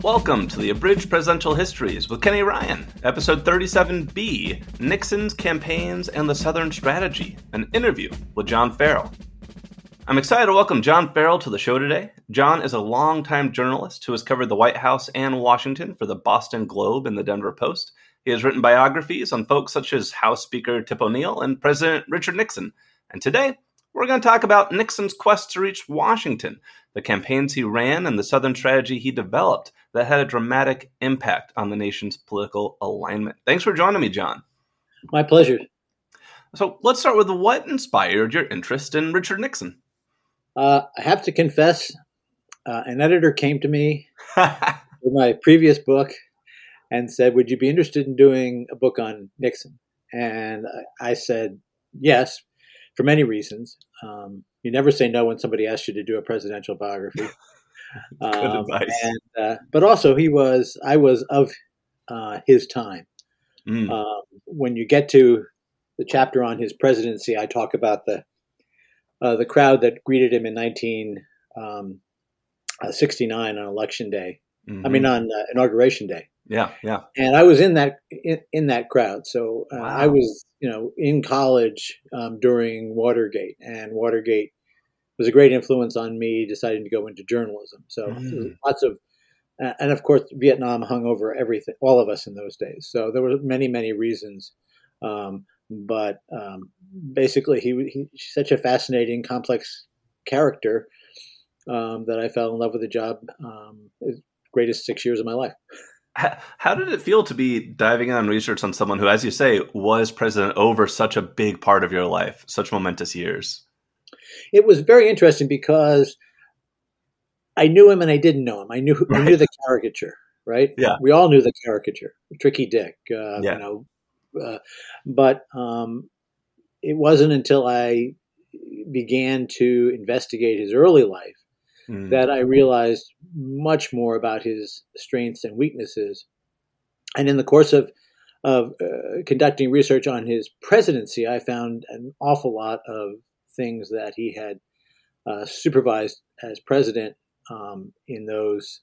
Welcome to the Abridged Presidential Histories with Kenny Ryan, episode 37B, Nixon's Campaigns and the Southern Strategy, an interview with John Farrell. I'm excited to welcome John Farrell to the show today. John is a longtime journalist who has covered the White House and Washington for the Boston Globe and the Denver Post. He has written biographies on folks such as House Speaker Tip O'Neill and President Richard Nixon. And today, we're going to talk about Nixon's quest to reach Washington, the campaigns he ran, and the Southern strategy he developed that had a dramatic impact on the nation's political alignment. Thanks for joining me, John. My pleasure. So let's start with what inspired your interest in Richard Nixon? I have to confess, an editor came to me with my previous book and said, would you be interested in doing a book on Nixon? And I said, yes, for many reasons. You never say no when somebody asks you to do a presidential biography. Good advice. But also, I was of his time. When you get to the chapter on his presidency, I talk about the crowd that greeted him in 1969 on Election Day. Mm-hmm. I mean, on Inauguration Day. Yeah. And I was in that crowd. So wow. I was, in college during Watergate, and Watergate was a great influence on me deciding to go into journalism. So lots of, and of course, Vietnam hung over everything, all of us in those days. So there were many, many reasons. But basically, he's such a fascinating, complex character that I fell in love with the job. Greatest 6 years of my life. How did it feel to be diving in on research on someone who, as you say, was president over such a big part of your life, such momentous years? It was very interesting because I knew him and I didn't know him. I knew the caricature, right? Yeah. We all knew the caricature, Tricky Dick, but it wasn't until I began to investigate his early life that I realized much more about his strengths and weaknesses. And in the course of conducting research on his presidency, I found an awful lot of things that he had supervised as president in those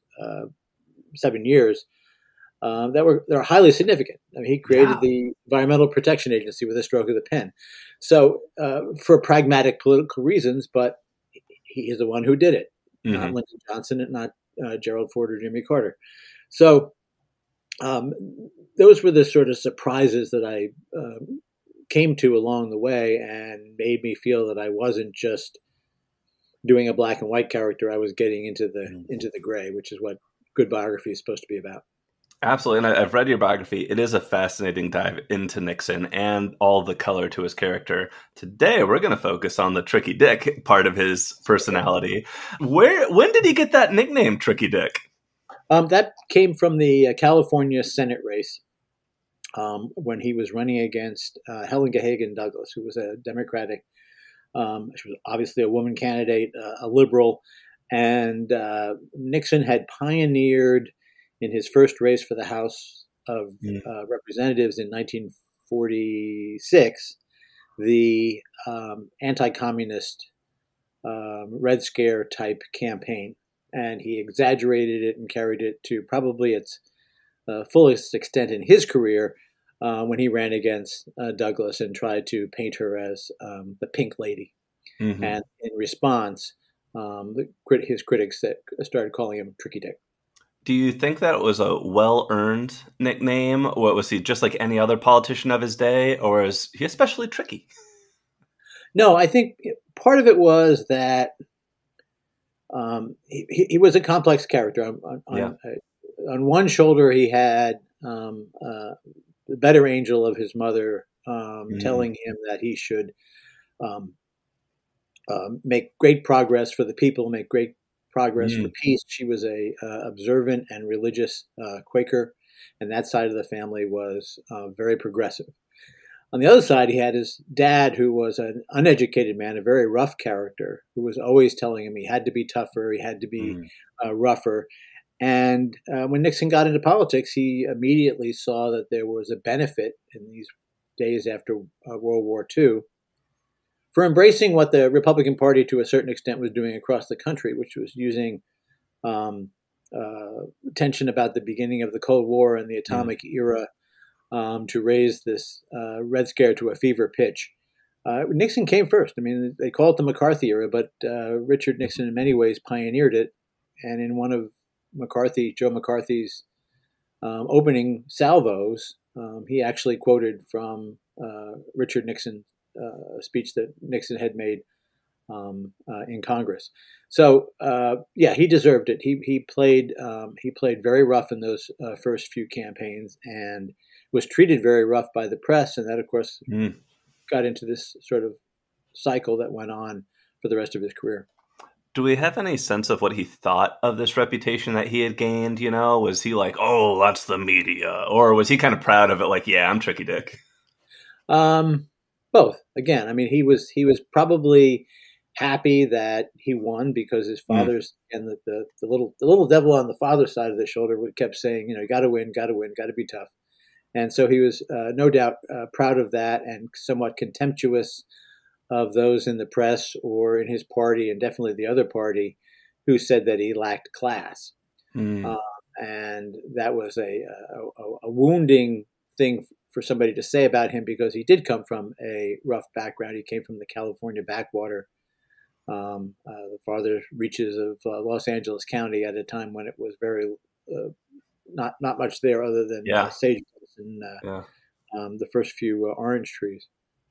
7 years they're highly significant. I mean, he created the Environmental Protection Agency with a stroke of the pen. So for pragmatic political reasons, but he is the one who did it, not Lyndon Johnson and not Gerald Ford or Jimmy Carter. So those were the sort of surprises that I came to along the way and made me feel that I wasn't just doing a black and white character. I was getting into the gray, which is what good biography is supposed to be about. Absolutely. And I've read your biography. It is a fascinating dive into Nixon and all the color to his character. Today, we're going to focus on the Tricky Dick part of his personality. When did he get that nickname, Tricky Dick? That came from the California Senate race when he was running against Helen Gahagan Douglas, who was a Democratic. She was obviously a woman candidate, a liberal. And Nixon had pioneered in his first race for the House of Representatives in 1946, the anti-communist Red Scare type campaign. And he exaggerated it and carried it to probably its fullest extent in his career when he ran against Douglas and tried to paint her as the pink lady. And in response, his critics started calling him Tricky Dick. Do you think that it was a well-earned nickname? Or was he just like any other politician of his day? Or is he especially tricky? No, I think part of it was that he was a complex character. On one shoulder, he had the better angel of his mother telling him that he should make great progress for the people, make great progress for peace. She was a observant and religious Quaker, and that side of the family was very progressive. On the other side, he had his dad, who was an uneducated man, a very rough character, who was always telling him he had to be tougher, he had to be rougher. And when Nixon got into politics, he immediately saw that there was a benefit in these days after World War II for embracing what the Republican Party, to a certain extent, was doing across the country, which was using tension about the beginning of the Cold War and the atomic era to raise this Red Scare to a fever pitch. Nixon came first. I mean, they call it the McCarthy era, but Richard Nixon in many ways pioneered it. And in one of Joe McCarthy's opening salvos, he actually quoted from Richard Nixon's speech that Nixon had made in Congress. So he deserved it. He played very rough in those first few campaigns and was treated very rough by the press, and that, of course, got into this sort of cycle that went on for the rest of his career. Do we have any sense of what he thought of this reputation that he had gained? You know, was he like, "Oh, that's the media," or was he kind of proud of it? Like, "Yeah, I'm Tricky Dick." Both. Again, I mean, he was probably happy that he won because his father's and the little devil on the father's side of the shoulder kept saying, you got to win, got to be tough. And so he was no doubt proud of that and somewhat contemptuous of those in the press or in his party, and definitely the other party, who said that he lacked class. And that was a wounding thing for somebody to say about him, because he did come from a rough background. He came from the California backwater, the farther reaches of Los Angeles County at a time when it was very not much there other than sagebrush and the first few orange trees.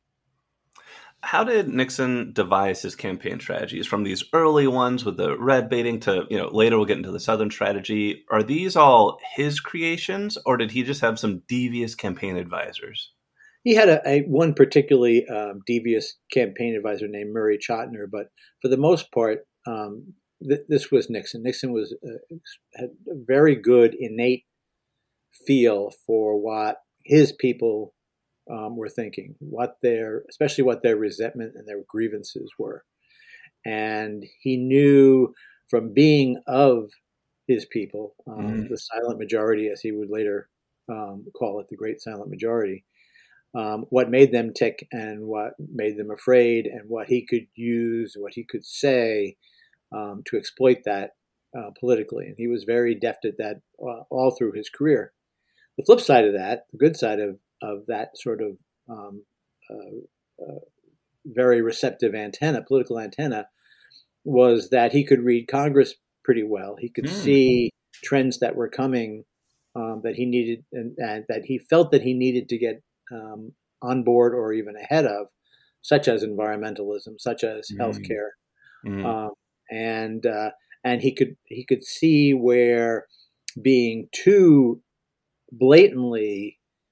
How did Nixon devise his campaign strategies, from these early ones with the red baiting to, later we'll get into the Southern strategy? Are these all his creations, or did he just have some devious campaign advisors? He had one particularly devious campaign advisor named Murray Chotiner, but for the most part, this was Nixon. Nixon had a very good innate feel for what his people were thinking, especially what their resentment and their grievances were. And he knew from being of his people, the silent majority, as he would later call it, the great silent majority, what made them tick and what made them afraid, and what he could use, what he could say to exploit that politically. And he was very deft at that all through his career. The flip side of that, the good side of that sort of very receptive political antenna, was that he could read Congress pretty well. He could see trends that were coming that he needed and that he felt that he needed to get on board or even ahead of, such as environmentalism, such as healthcare, and he could see where being too blatantly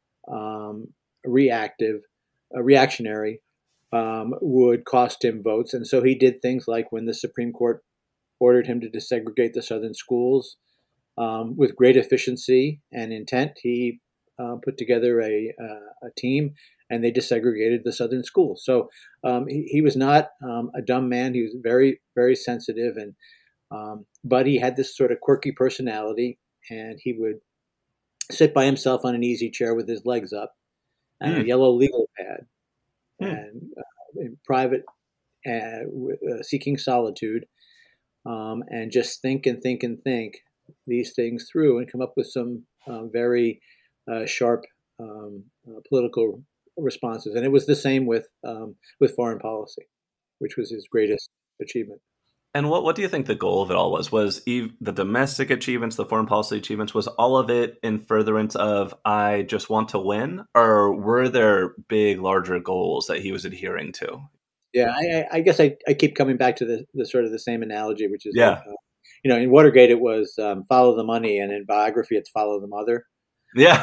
reactionary would cost him votes. And so he did things like, when the Supreme Court ordered him to desegregate the Southern schools, with great efficiency and intent, he put together a team, and they desegregated the Southern schools. So he was not a dumb man. He was very, very sensitive, but he had this sort of quirky personality, and he would sit by himself on an easy chair with his legs up and a yellow legal pad, and in private, seeking solitude, and just think these things through and come up with some very sharp political responses. And it was the same with foreign policy, which was his greatest achievement. And what do you think the goal of it all was? Was the domestic achievements, the foreign policy achievements, was all of it in furtherance of, I just want to win? Or were there big, larger goals that he was adhering to? Yeah, I guess I keep coming back to the sort of the same analogy, which is, in Watergate it was follow the money, and in Biography it's follow the mother. Yeah.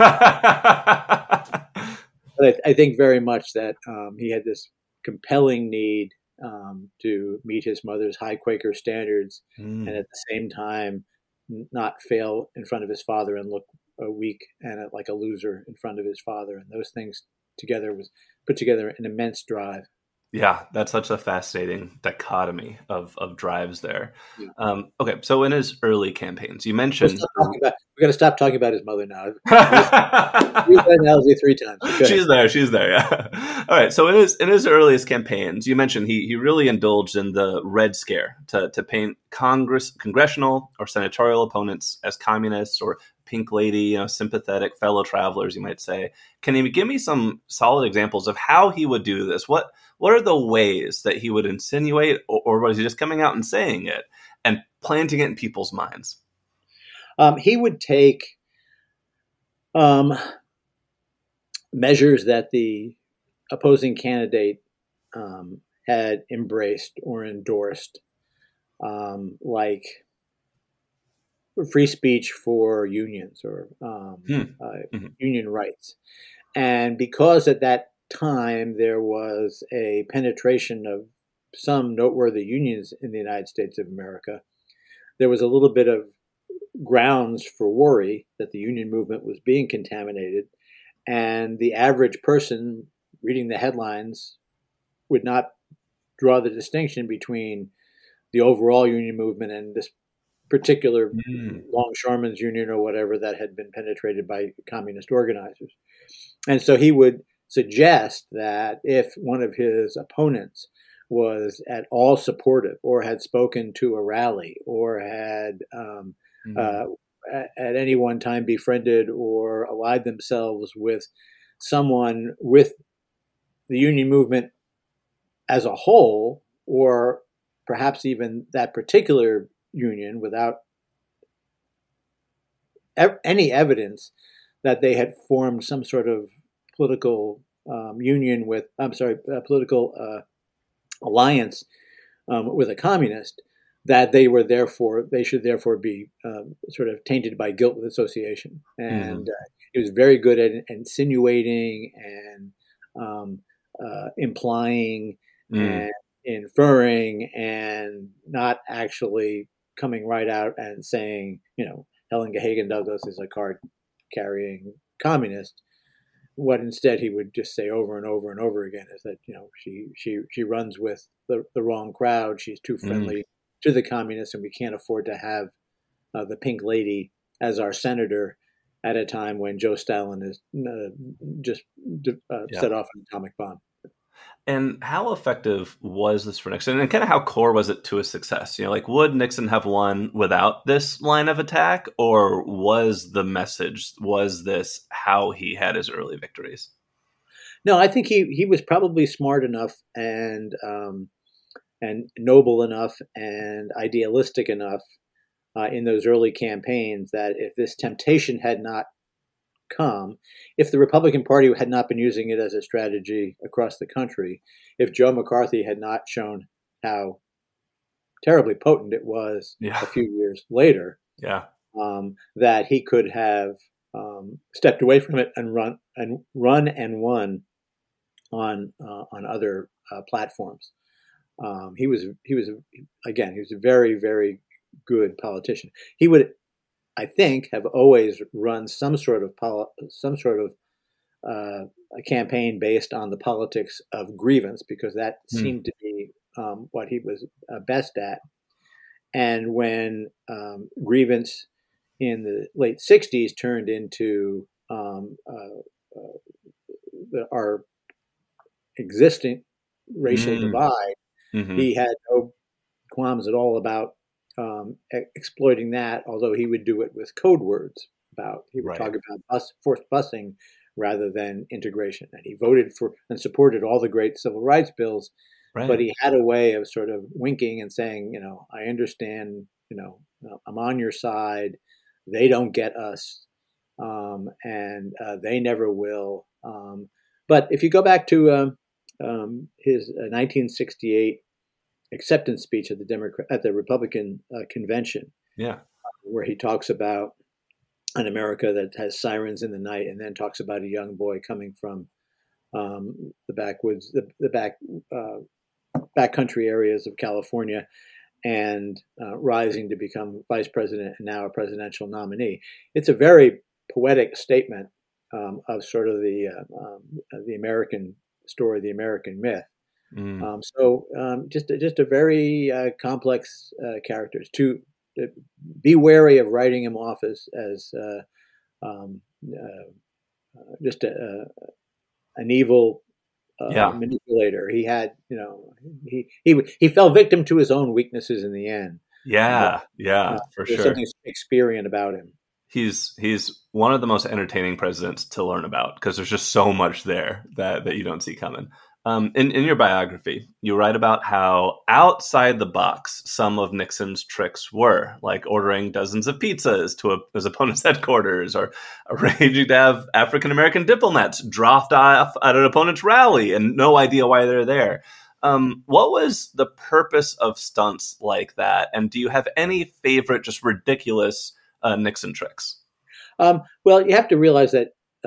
But I think very much that he had this compelling need to meet his mother's high Quaker standards, and at the same time not fail in front of his father and look weak and like a loser in front of his father. And those things together put together an immense drive. Yeah, that's such a fascinating dichotomy of drives there. Yeah. Okay, so in his early campaigns, you mentioned We're going to stop talking about his mother now. Use that analogy 3 times. She's there. She's there. Yeah. All right. So in his earliest campaigns, you mentioned he really indulged in the Red Scare to paint congressional or senatorial opponents as communists or pink lady, sympathetic fellow travelers, you might say. Can you give me some solid examples of how he would do this? What are the ways that he would insinuate, or was he just coming out and saying it and planting it in people's minds? He would take measures that the opposing candidate had embraced or endorsed, like free speech for unions or union rights. And because at that time there was a penetration of some noteworthy unions in the United States of America, there was a little bit of grounds for worry that the union movement was being contaminated, and the average person reading the headlines would not draw the distinction between the overall union movement and this particular longshoremen's union or whatever that had been penetrated by communist organizers. And so he would suggest that if one of his opponents was at all supportive or had spoken to a rally or had at any one time befriended or allied themselves with someone with the union movement as a whole, or perhaps even that particular union without any evidence that they had formed some sort of political union with, political alliance with a communist, that they should therefore be sort of tainted by guilt with association. And he was very good at insinuating and implying and inferring, and not actually coming right out and saying, Helen Gahagan Douglas is a card-carrying communist. What instead he would just say over and over and over again is that she runs with the wrong crowd. She's too friendly to the communists, and we can't afford to have the pink lady as our senator at a time when Joe Stalin has just set off an atomic bomb. And how effective was this for Nixon? And kind of how core was it to his success? Would Nixon have won without this line of attack? Or was this how he had his early victories? No, I think he was probably smart enough and noble enough and idealistic enough in those early campaigns that if this temptation had not come, if the Republican Party had not been using it as a strategy across the country, if Joe McCarthy had not shown how terribly potent it was a few years later, that he could have stepped away from it and run and won on other platforms. He was a very, very good politician. He would, I think, have always run some sort of a campaign based on the politics of grievance, because that seemed to be what he was best at. And when grievance in the late 60s turned into our existing racial divide, he had no qualms at all about exploiting that, although he would do it with code words. He would talk about forced busing rather than integration. And he voted for and supported all the great civil rights bills, but he had a way of sort of winking and saying, I understand, I'm on your side. They don't get us, and they never will. But if you go back to his 1968 acceptance speech at the Republican convention, where he talks about an America that has sirens in the night, and then talks about a young boy coming from the backwoods, the backcountry areas of California, and rising to become vice president and now a presidential nominee. It's a very poetic statement of sort of the American story, the American myth. Just a very complex characters. To be wary of writing him off as um, just an evil manipulator. He had, he fell victim to his own weaknesses in the end. Yeah, for there's sure. something Shakespearean about him. He's one of the most entertaining presidents to learn about because there's just so much there that you don't see coming. In your biography, you write about how outside the box some of Nixon's tricks were, like ordering dozens of pizzas to his opponent's headquarters, or arranging to have African-American diplomats dropped off at an opponent's rally and no idea why they're there. What was the purpose of stunts like that? And do you have any favorite, just ridiculous Nixon tricks? Well, you have to realize that,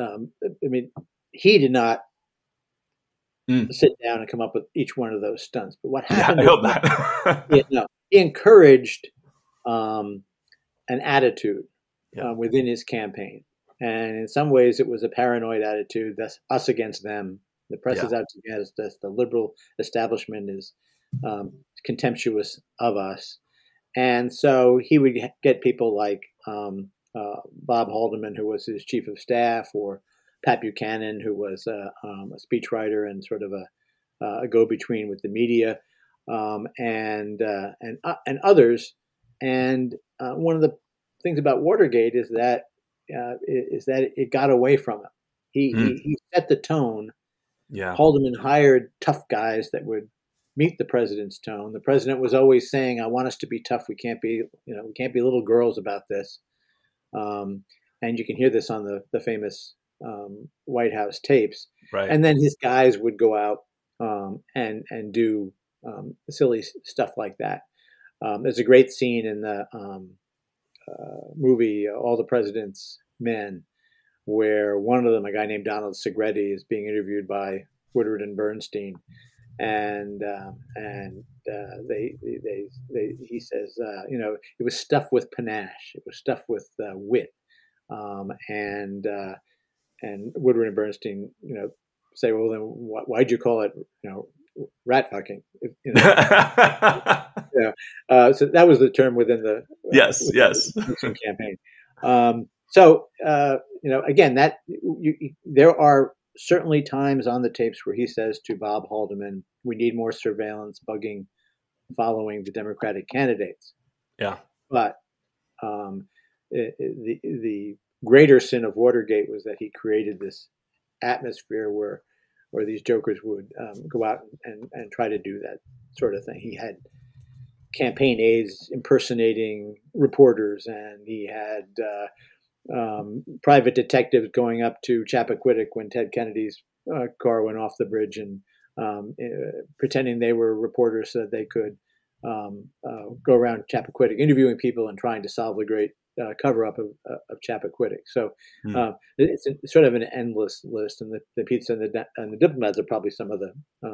he did not sit down and come up with each one of those stunts. But what happened? I hope that. He encouraged an attitude within his campaign, and in some ways, it was a paranoid attitude. That's us against them. The press is out against us. The liberal establishment is contemptuous of us, and so he would get people like Bob Haldeman, who was his chief of staff, or Pat Buchanan, who was a speechwriter and sort of a go-between with the media, and others. And one of the things about Watergate is that it got away from him. He set the tone. Yeah, Haldeman hired tough guys that would meet the president's tone. The president was always saying, "I want us to be tough. We can't be little girls about this." And you can hear this on the famous White House tapes. Right. And then his guys would go out and do silly stuff like that. There's a great scene in the movie All the President's Men, where one of them, a guy named Donald Segretti, is being interviewed by Woodward and Bernstein, and he says, it was stuffed with panache, it was stuffed with wit, and Woodward and Bernstein, say, well, then why'd you call it, rat fucking? So that was the term within the Nixon campaign. Again, that there are certainly times on the tapes where he says to Bob Haldeman, "We need more surveillance, bugging, following the Democratic candidates." Yeah, but the greater sin of Watergate was that he created this atmosphere where these jokers would go out and try to do that sort of thing. He had campaign aides impersonating reporters, and he had private detectives going up to Chappaquiddick when Ted Kennedy's car went off the bridge and pretending they were reporters so that they could go around Chappaquiddick interviewing people and trying to solve the great cover-up of Chappaquiddick. So it's sort of an endless list, and the pizza and the diplomats are probably some of the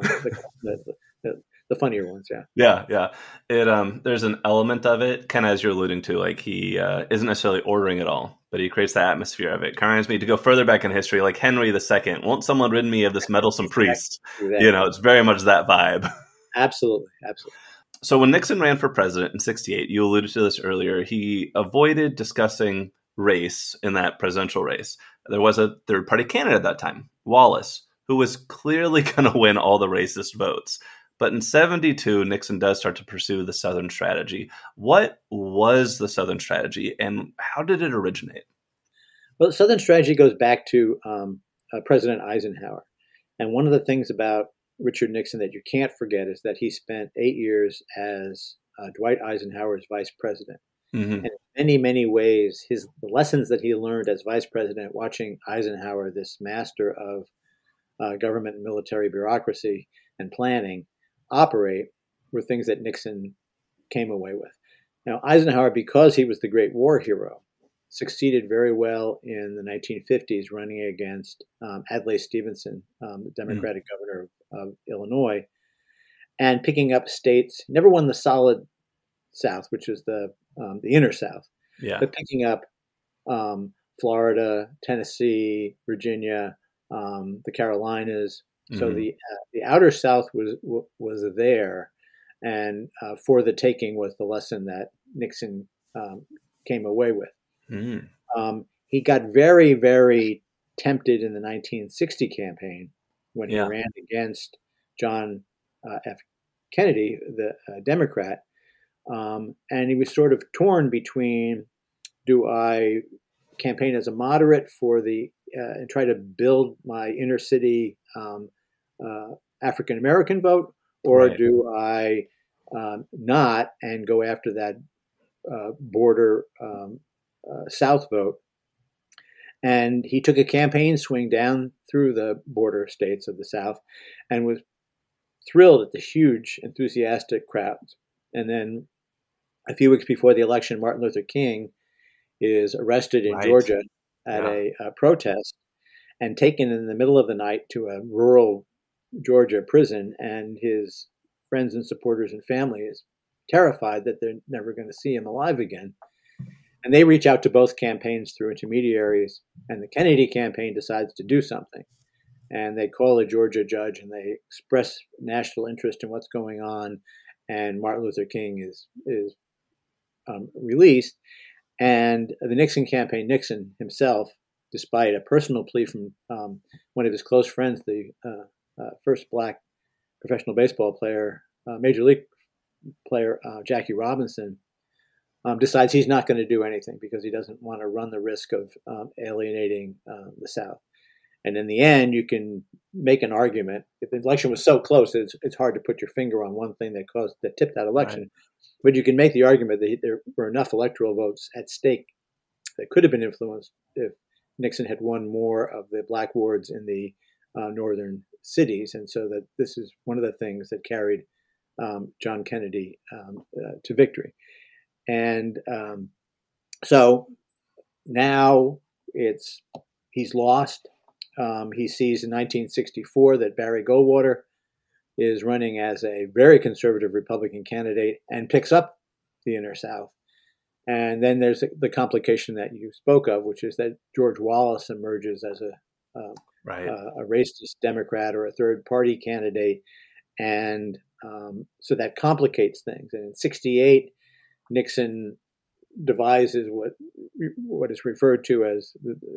funnier ones. Yeah. It there's an element of it, kind of as you're alluding to, like he isn't necessarily ordering it all, but he creates the atmosphere of it. Kind of reminds me, to go further back in history, like Henry II. Won't someone rid me of this meddlesome priest? It's very much that vibe. Absolutely. So when Nixon ran for president in 1968, you alluded to this earlier, he avoided discussing race in that presidential race. There was a third-party candidate at that time, Wallace, who was clearly going to win all the racist votes. But in 1972, Nixon does start to pursue the Southern strategy. What was the Southern strategy, and how did it originate? Well, the Southern strategy goes back to President Eisenhower. And one of the things about Richard Nixon that you can't forget is that he spent 8 years as Dwight Eisenhower's vice president. Mm-hmm. And in many, many ways, the lessons that he learned as vice president, watching Eisenhower, this master of government and military bureaucracy and planning, operate, were things that Nixon came away with. Now, Eisenhower, because he was the great war hero, succeeded very well in the 1950s running against Adlai Stevenson, the Democratic governor of Illinois, and picking up states. Never won the solid South, which is the inner South, but picking up Florida, Tennessee, Virginia, the Carolinas, So the outer South was there, and for the taking was the lesson that Nixon came away with. He got very, very tempted in the 1960 campaign when he ran against John F. Kennedy, the Democrat, and he was sort of torn between: do I campaign as a moderate for and try to build my inner city African American vote, or do I not and go after that border South vote? And he took a campaign swing down through the border states of the South and was thrilled at the huge, enthusiastic crowds. And then a few weeks before the election, Martin Luther King is arrested in Georgia at a protest and taken in the middle of the night to a rural Georgia prison. And his friends and supporters and family is terrified that they're never going to see him alive again. And they reach out to both campaigns through intermediaries, and the Kennedy campaign decides to do something. And they call a Georgia judge and they express national interest in what's going on. And Martin Luther King is released. And the Nixon campaign, Nixon himself, despite a personal plea from one of his close friends, the first black professional baseball player, Major League player, Jackie Robinson, decides he's not going to do anything because he doesn't want to run the risk of alienating the South. And in the end, you can make an argument. If the election was so close, it's hard to put your finger on one thing that tipped that election. Right. But you can make the argument that there were enough electoral votes at stake that could have been influenced if Nixon had won more of the black wards in the northern cities. And so that this is one of the things that carried John Kennedy to victory. And so now he's lost. He sees in 1964 that Barry Goldwater is running as a very conservative Republican candidate and picks up the inner South. And then there's the complication that you spoke of, which is that George Wallace emerges as a racist Democrat or a third party candidate. And so that complicates things. And in 68, Nixon devises what is referred to as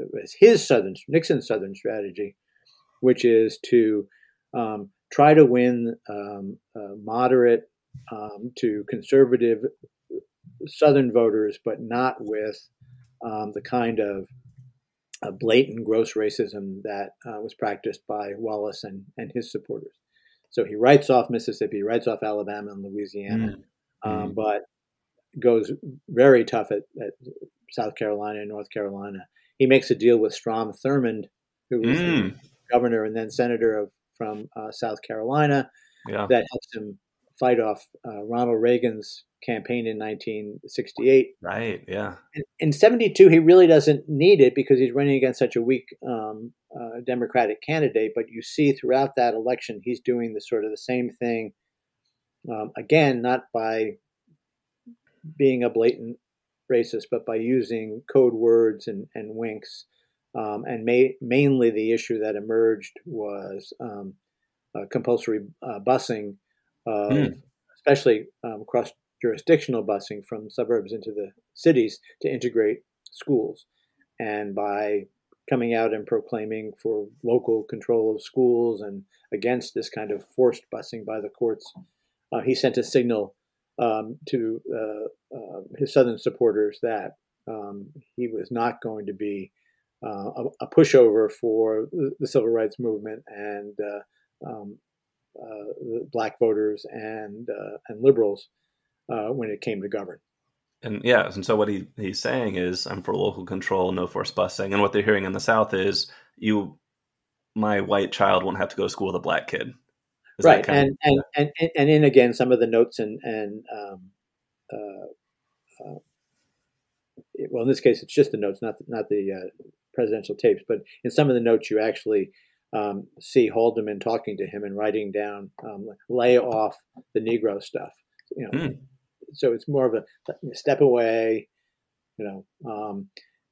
Nixon's Southern strategy, which is to try to win moderate to conservative Southern voters, but not with the kind of blatant, gross racism that was practiced by Wallace and his supporters. So he writes off Mississippi, writes off Alabama and Louisiana, but goes very tough at South Carolina and North Carolina. He makes a deal with Strom Thurmond, who was the governor and then senator from South Carolina, that helps him fight off Ronald Reagan's campaign in 1968. Right, yeah. In 72, he really doesn't need it because he's running against such a weak Democratic candidate. But you see throughout that election, he's doing the same thing. Again, not by being a blatant racist, but by using code words and winks. And mainly the issue that emerged was compulsory busing, especially cross-jurisdictional busing from suburbs into the cities to integrate schools. And by coming out and proclaiming for local control of schools and against this kind of forced busing by the courts, he sent a signal to his Southern supporters that he was not going to be a pushover for the civil rights movement and the black voters and liberals when it came to govern. And so what he's saying is, I'm for local control, no forced busing. And what they're hearing in the South is, my white child won't have to go to school with a black kid. Right, and in again some of the notes well, in this case it's just the notes, not the presidential tapes, but in some of the notes you actually see Haldeman talking to him and writing down lay off the Negro stuff. So it's more of a step away.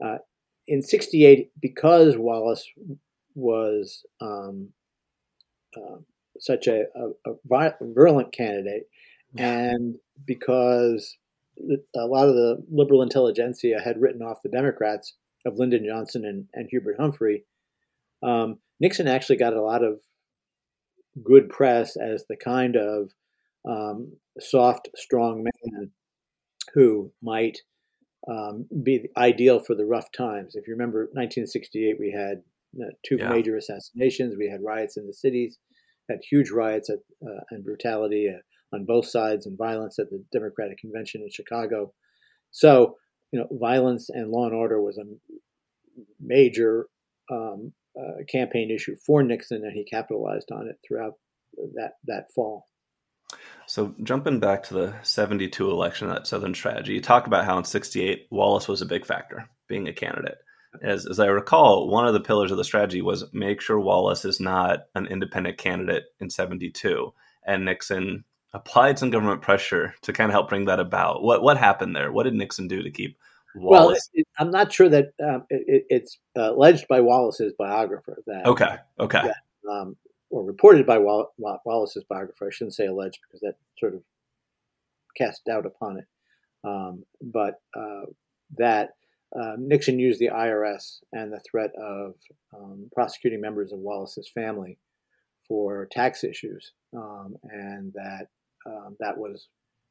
In 68, because Wallace was such a virulent candidate, and because a lot of the liberal intelligentsia had written off the Democrats of Lyndon Johnson and Hubert Humphrey, Nixon actually got a lot of good press as the kind of soft, strong man who might be ideal for the rough times. If you remember, 1968, we had two major assassinations. We had riots in the cities, had huge riots and brutality on both sides, and violence at the Democratic Convention in Chicago. So, violence and law and order was a major campaign issue for Nixon, and he capitalized on it throughout that fall. So jumping back to the 72 election, that Southern strategy, you talk about how in 68, Wallace was a big factor, being a candidate. As I recall, one of the pillars of the strategy was make sure Wallace is not an independent candidate in 72. And Nixon applied some government pressure to kind of help bring that about. What happened there? What did Nixon do to keep Wallace? Well, I'm not sure that it's alleged by Wallace's biographer that or reported by Wallace's biographer. I shouldn't say alleged because that sort of casts doubt upon it. But that Nixon used the IRS and the threat of prosecuting members of Wallace's family for tax issues, and that was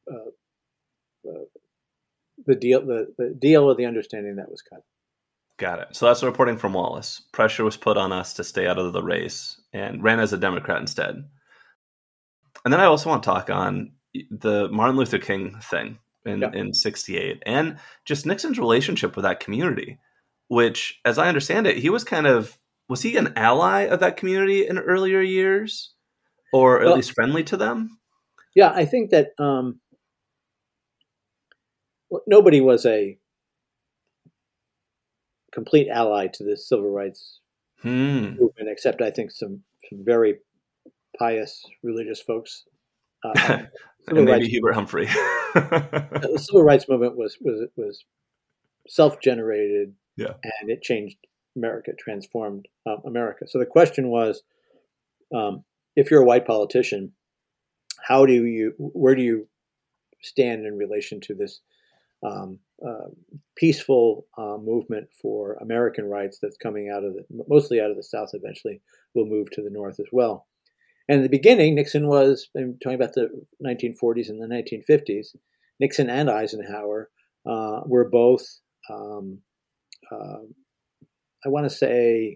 the deal or the understanding that was cut. Got it. So that's the reporting from Wallace. Pressure was put on us to stay out of the race and ran as a Democrat instead. And then I also want to talk on the Martin Luther King thing in 68 and just Nixon's relationship with that community, which, as I understand it, he was was he an ally of that community in earlier years or at least friendly to them? Yeah, I think that nobody was a complete ally to the civil rights movement, except I think some very pious religious folks. And maybe Hubert Humphrey. The civil rights movement was self-generated, and it changed America, transformed America. So the question was, if you're a white politician, where do you stand in relation to this peaceful movement for American rights that's coming mostly out of the South, eventually will move to the North as well. And in the beginning, Nixon was, I'm talking about the 1940s and the 1950s, Nixon and Eisenhower were both, I want to say,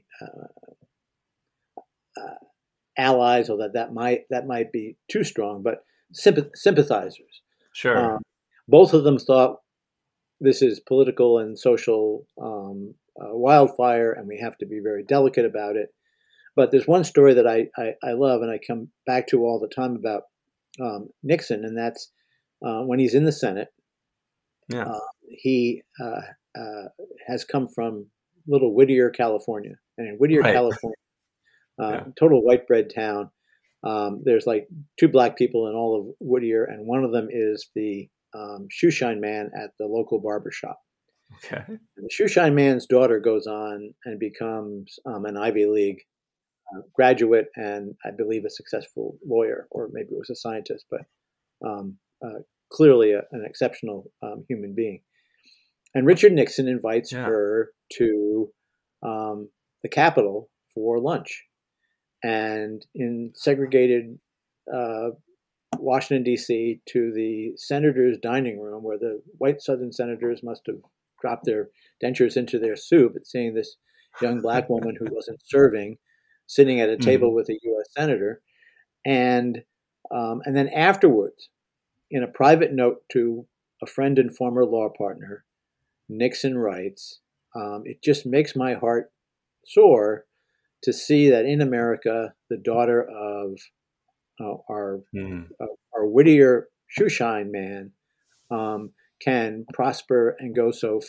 allies, although that might be too strong, but sympathizers. Sure. Both of them thought this is political and social wildfire, and we have to be very delicate about it. But there's one story that I love, and I come back to all the time about Nixon, and that's when he's in the Senate. Yeah. He has come from little Whittier, California, and in Whittier, California, total white bread town. There's like 2 black people in all of Whittier, and one of them is the shoeshine man at the local barber shop. Okay. And the shoeshine man's daughter goes on and becomes an Ivy League graduate, and I believe a successful lawyer, or maybe it was a scientist, but clearly an exceptional human being. And Richard Nixon invites her to the Capitol for lunch. And in segregated Washington, D.C., to the senators' dining room, where the white Southern senators must have dropped their dentures into their soup at seeing this young black woman who wasn't serving sitting at a table with a U.S. senator. And then afterwards, in a private note to a friend and former law partner, Nixon writes, "It just makes my heart sore to see that in America, the daughter of our Whittier shoeshine man can prosper and go so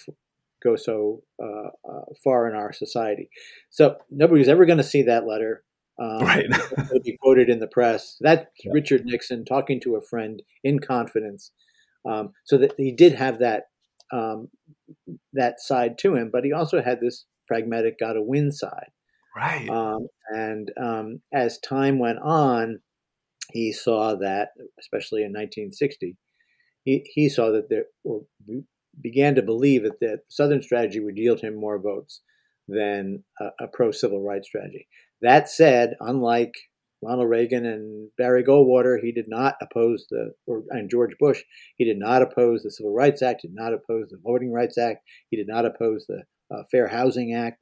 far in our society." So nobody's ever going to see that letter. It'll be quoted in the press. That's Richard Nixon talking to a friend in confidence. So that he did have that side to him, but he also had this pragmatic, got to win side. Right. And as time went on, he saw that, especially in 1960, he saw that began to believe that the Southern strategy would yield him more votes than a pro-civil rights strategy. That said, unlike Ronald Reagan and Barry Goldwater, he did not oppose and George Bush, he did not oppose the Civil Rights Act, did not oppose the Voting Rights Act, he did not oppose the Fair Housing Act.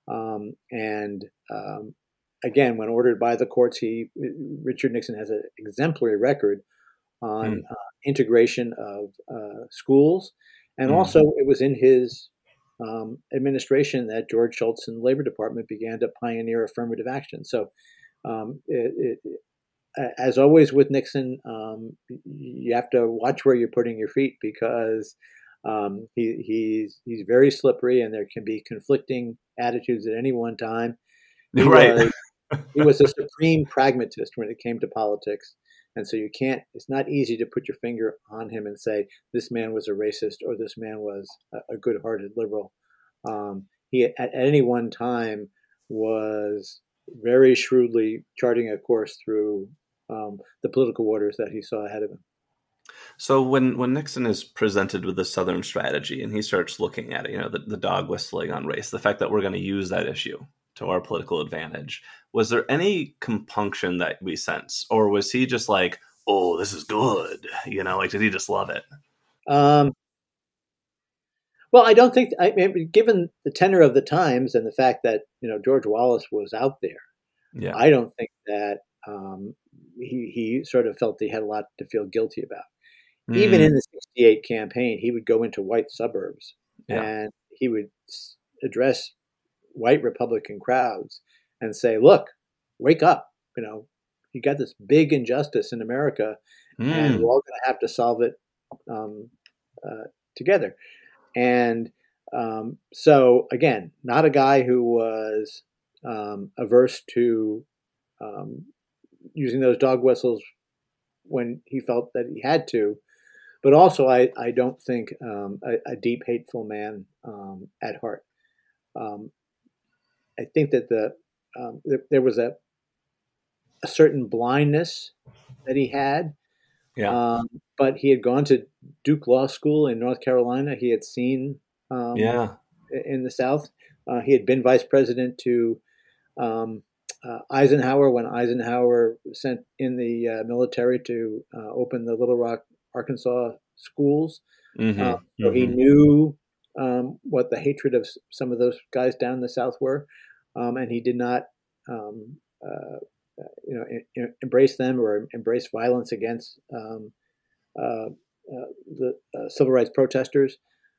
Again, when ordered by the courts, Richard Nixon has an exemplary record on integration of schools. And also, it was in his administration that George Shultz and the Labor Department began to pioneer affirmative action. So, as always with Nixon, you have to watch where you're putting your feet, because he's very slippery, and there can be conflicting attitudes at any one time. He was a supreme pragmatist when it came to politics. And so it's not easy to put your finger on him and say, this man was a racist or this man was a good-hearted liberal. He, at any one time, was very shrewdly charting a course through the political waters that he saw ahead of him. So when Nixon is presented with the Southern strategy and he starts looking at it, the dog whistling on race, the fact that we're going to use that issue to our political advantage, was there any compunction that we sense, or was he just like, oh, this is good? Did he just love it? Well, I don't think, given the tenor of the times and the fact that, George Wallace was out there, I don't think that he sort of felt he had a lot to feel guilty about. Even in the 68 campaign, he would go into white suburbs and he would address white Republican crowds and say, look, wake up. You got this big injustice in America, and we're all going to have to solve it together. And so, again, not a guy who was averse to using those dog whistles when he felt that he had to, but also I don't think a deep, hateful man at heart. I think that there was a certain blindness that he had, but he had gone to Duke Law School in North Carolina. He had seen in the South. He had been vice president to Eisenhower when Eisenhower sent in the military to open the Little Rock, Arkansas schools. So he knew what the hatred of some of those guys down in the South were, and he did not, embrace them or embrace violence against the civil rights protesters.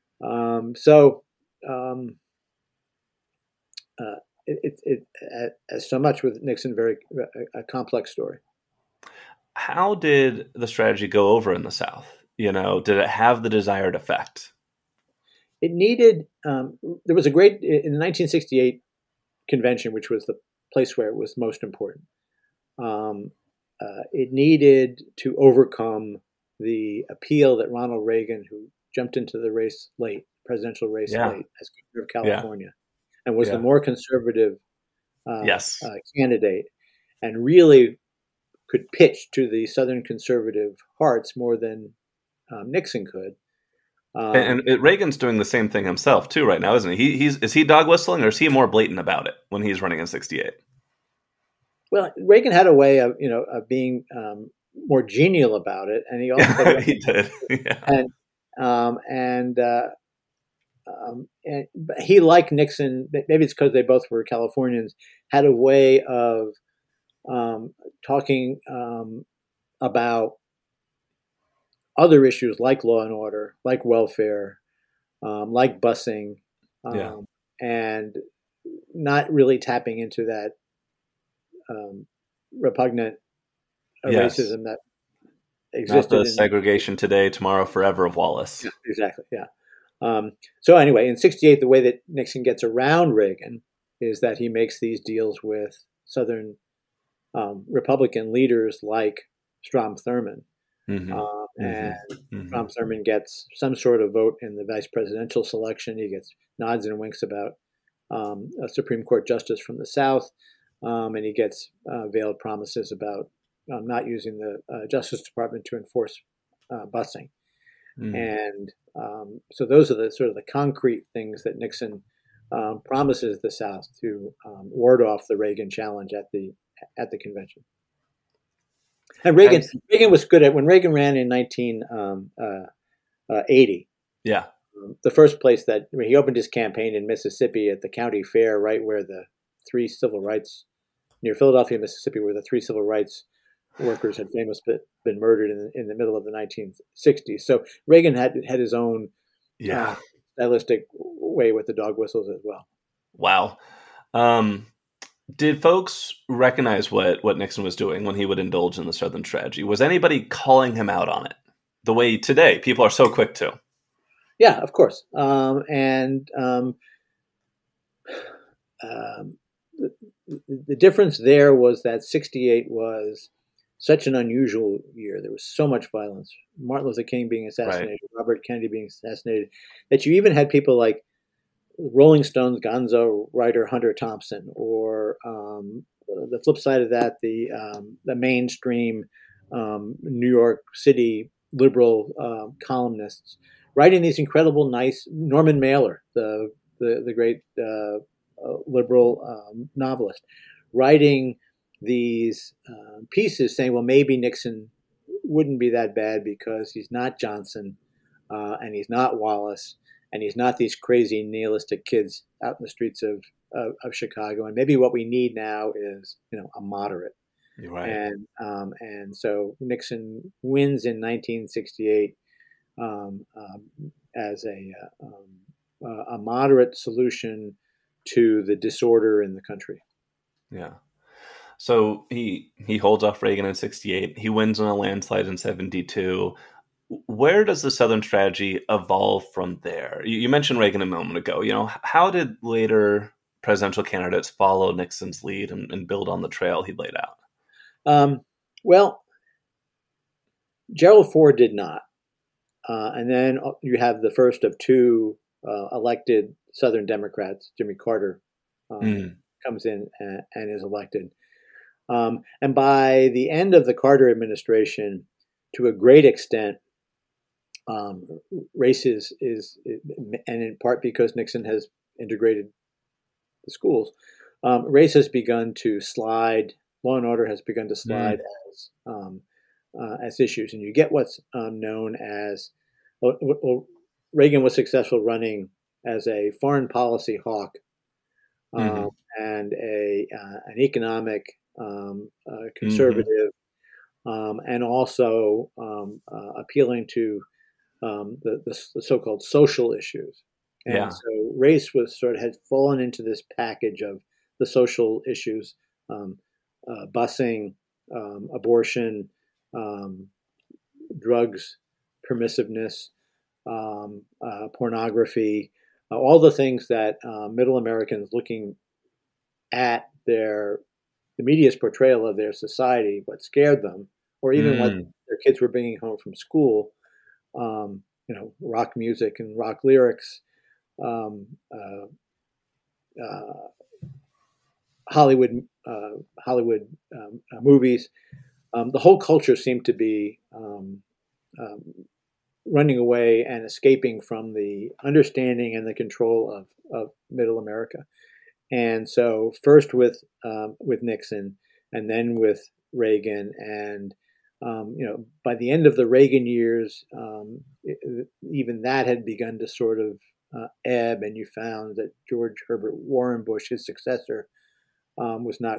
As so much with Nixon, a complex story. How did the strategy go over in the South? Did it have the desired effect? It needed. There was in the 1968 convention, which was the place where it was most important. It needed to overcome the appeal that Ronald Reagan, who jumped into the presidential race late as governor of California, and was the more conservative candidate, and really could pitch to the Southern conservative hearts more than Nixon could. And Reagan's doing the same thing himself too right now, isn't he? Is he dog whistling, or is he more blatant about it when he's running in 68? Well, Reagan had a way of being more genial about it, and he also he did. And he, like Nixon, maybe it's because they both were Californians, had a way of talking about other issues like law and order, like welfare, like busing, and not really tapping into that repugnant racism that existed. Not the segregation today, tomorrow, forever of Wallace. Yeah, exactly, yeah. So anyway, in 68, the way that Nixon gets around Reagan is that he makes these deals with Southern Republican leaders like Strom Thurmond. And Strom Thurmond gets some sort of vote in the vice presidential selection. He gets nods and winks about a Supreme Court justice from the South, and he gets veiled promises about not using the Justice Department to enforce busing. And so those are the sort of the concrete things that Nixon promises the South to ward off the Reagan challenge at the convention. And Reagan was good at, when Reagan ran in 1980. Yeah. The first place that he opened his campaign in Mississippi at the county fair, right where the three civil rights, near Philadelphia, Mississippi, where the three civil rights workers had famously been murdered in the middle of the 1960s. So Reagan had his own stylistic way with the dog whistles as well. Wow. Did folks recognize what Nixon was doing when he would indulge in the Southern strategy? Was anybody calling him out on it the way today people are so quick to? Yeah, of course. The difference there was that 1968 was such an unusual year. There was so much violence. Martin Luther King being assassinated, right. Robert Kennedy being assassinated, that you even had people like Rolling Stones gonzo writer Hunter Thompson, or the flip side of that, the mainstream New York City liberal columnists writing these incredible, nice, Norman Mailer, the great liberal novelist, writing these pieces saying, well, maybe Nixon wouldn't be that bad because he's not Johnson and he's not Wallace and he's not these crazy nihilistic kids out in the streets of Chicago. And maybe what we need now is, a moderate. Right. And so Nixon wins in 1968 as a moderate solution to the disorder in the country. Yeah. So he holds off Reagan in 1968. He wins in a landslide in 1972. Where does the Southern strategy evolve from there? You mentioned Reagan a moment ago. How did later presidential candidates follow Nixon's lead and build on the trail he laid out? Well, Gerald Ford did not. And then you have the first of two elected Southern Democrats, Jimmy Carter, comes in and is elected. And by the end of the Carter administration, to a great extent, race is, and in part because Nixon has integrated the schools, race has begun to slide. Law and order has begun to slide as issues, and you get what's known as. Well, Reagan was successful running as a foreign policy hawk and an economic conservative, and also appealing to the so-called social issues. And so race had fallen into this package of the social issues, busing, abortion, drugs, permissiveness, pornography, all the things that middle Americans looking at the media's portrayal of their society, what scared them, or even what their kids were bringing home from school, rock music and rock lyrics, Hollywood movies. The whole culture seemed to be running away and escaping from the understanding and the control of middle America. And so first with Nixon and then with Reagan, and by the end of the Reagan years, even that had begun to sort of ebb, and you found that George Herbert Warren Bush, his successor, was not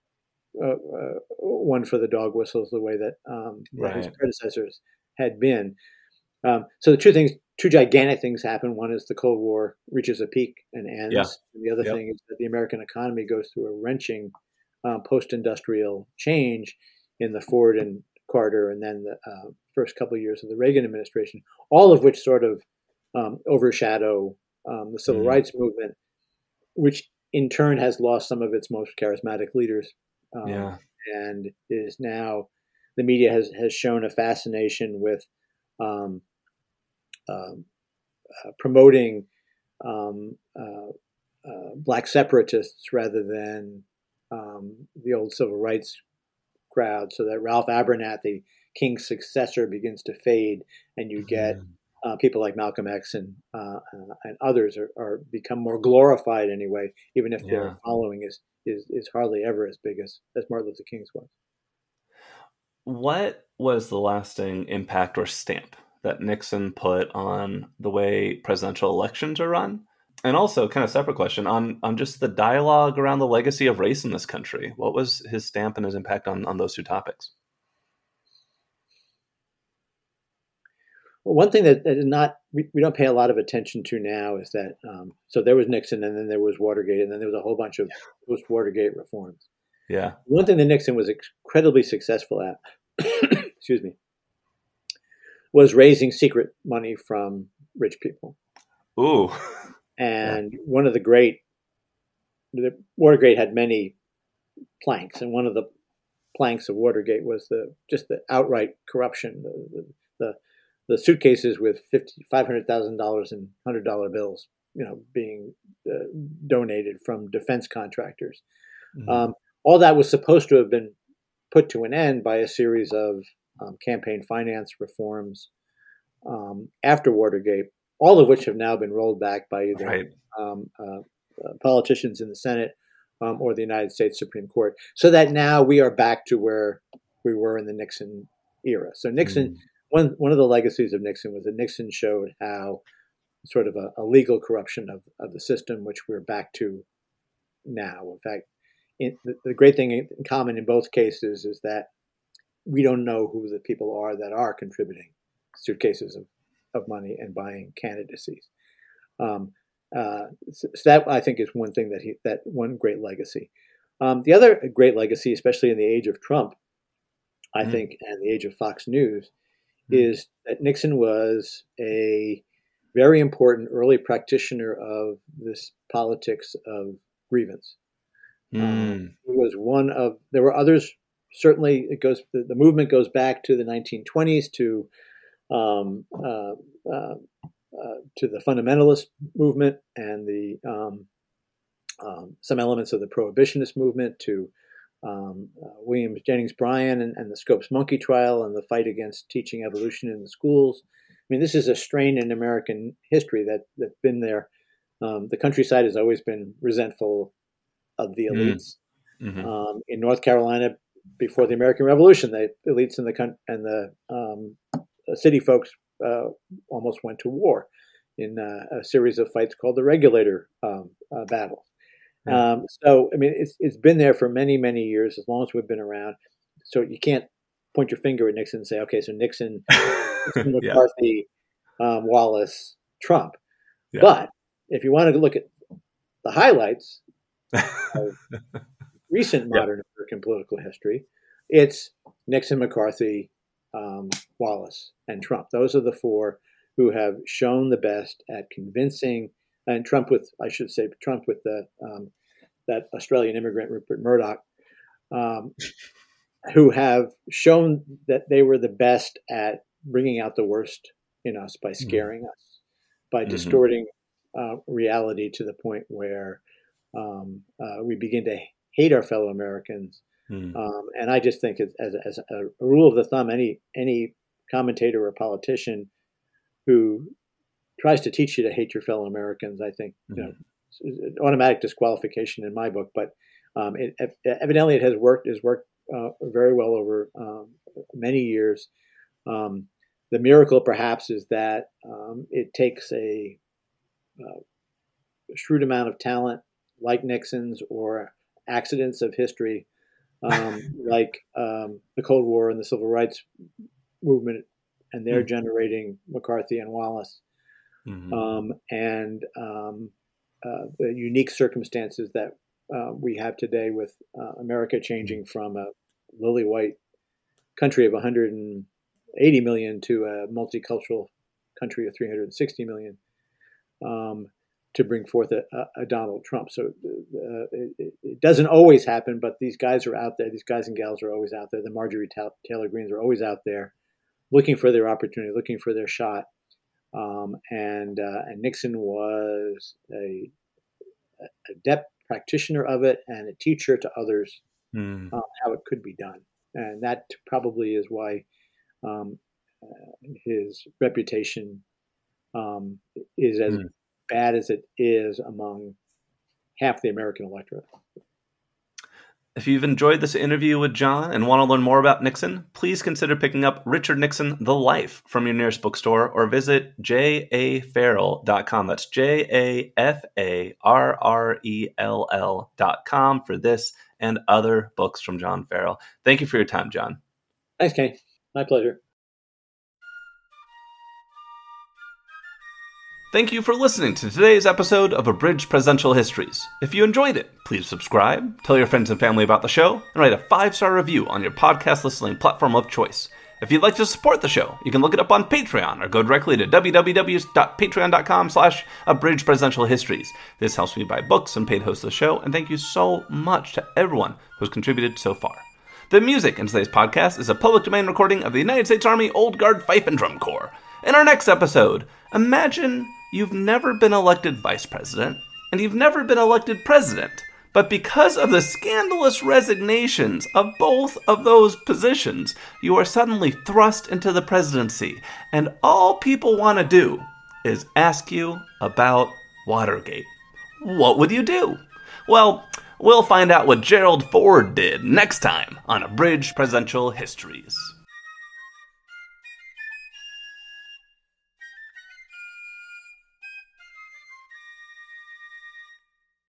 one for the dog whistles the way that his predecessors had been. So the two gigantic things happen. One is the Cold War reaches a peak and ends. Yeah. And the other thing is that the American economy goes through a wrenching post-industrial change in the Ford and Carter, and then the first couple of years of the Reagan administration, all of which sort of overshadow the civil rights movement, which in turn has lost some of its most charismatic leaders. And is now, the media has shown a fascination with promoting black separatists rather than the old civil rights crowd, so that Ralph Abernathy, King's successor, begins to fade, and you get people like Malcolm X and others are become more glorified anyway, even if their following is hardly ever as big as Martin Luther King's was. What was the lasting impact or stamp that Nixon put on the way presidential elections are run? And also, kind of separate question, on just the dialogue around the legacy of race in this country. What was his stamp and his impact on those two topics? Well, one thing that is not we don't pay a lot of attention to now is that so there was Nixon, and then there was Watergate, and then there was a whole bunch of post-Watergate reforms. Yeah. One thing that Nixon was incredibly successful at, excuse me, was raising secret money from rich people. Ooh. And one of the Watergate had many planks, and one of the planks of Watergate was the outright corruption, the suitcases with $500,000 in $100 bills, being donated from defense contractors. Mm-hmm. All that was supposed to have been put to an end by a series of campaign finance reforms after Watergate, all of which have now been rolled back by either politicians in the Senate or the United States Supreme Court, so that now we are back to where we were in the Nixon era. So Nixon, one of the legacies of Nixon was that Nixon showed how sort of a legal corruption of the system, which we're back to now. In fact, the great thing in common in both cases is that we don't know who the people are that are contributing suitcases of money and buying candidacies. So that, I think, is one thing that one great legacy. The other great legacy, especially in the age of Trump, I think, and the age of Fox News, is that Nixon was a very important early practitioner of this politics of grievance. He was one of, there were others, certainly the movement goes back to the 1920s to the fundamentalist movement and the some elements of the prohibitionist movement, to William Jennings Bryan and the Scopes Monkey trial and the fight against teaching evolution in the schools. I mean, this is a strain in American history that's been there. The countryside has always been resentful of the elites. Mm-hmm. In North Carolina, before the American Revolution, the elites and the city folks almost went to war in a series of fights called the Regulator Battle. So, I mean, it's been there for many, many years, as long as we've been around. So you can't point your finger at Nixon and say, okay, so Nixon McCarthy, Wallace, Trump. Yeah. But if you want to look at the highlights of recent modern American political history, it's Nixon, McCarthy, Wallace, and Trump. Those are the four who have shown the best at convincing, and Trump with the that Australian immigrant Rupert Murdoch, who have shown that they were the best at bringing out the worst in us by scaring us, by distorting reality to the point where we begin to hate our fellow Americans. And I just think, as a rule of the thumb, any commentator or politician who tries to teach you to hate your fellow Americans, I think, automatic disqualification in my book. But evidently it has worked. Has worked very well over many years. The miracle, perhaps, is that it takes a shrewd amount of talent, like Nixon's, or accidents of history, like the Cold War and the Civil Rights Movement, and they're generating McCarthy and Wallace, and the unique circumstances that we have today with America changing from a lily white country of 180 million to a multicultural country of 360 million, to bring forth a Donald Trump. So it doesn't always happen, but these guys are out there. These guys and gals are always out there. The Marjorie Taylor Greens are always out there, looking for their opportunity, looking for their shot. And Nixon was a adept practitioner of it and a teacher to others Mm. how it could be done. And that probably is why his reputation is as bad as it is among half the American electorate. If you've enjoyed this interview with John and want to learn more about Nixon, please consider picking up Richard Nixon, The Life from your nearest bookstore or visit jafarrell.com. That's JAFARRELL.com for this and other books from John Farrell. Thank you for your time, John. Thanks, Kenny. My pleasure. Thank you for listening to today's episode of Abridged Presidential Histories. If you enjoyed it, please subscribe, tell your friends and family about the show, and write a 5-star review on your podcast listening platform of choice. If you'd like to support the show, you can look it up on Patreon or go directly to www.patreon.com/abridgedpresidentialhistories. This helps me buy books and paid host the show, and thank you so much to everyone who's contributed so far. The music in today's podcast is a public domain recording of the United States Army Old Guard Fife and Drum Corps. In our next episode, imagine you've never been elected vice president, and you've never been elected president. But because of the scandalous resignations of both of those positions, you are suddenly thrust into the presidency, and all people want to do is ask you about Watergate. What would you do? Well, we'll find out what Gerald Ford did next time on Abridged Presidential Histories.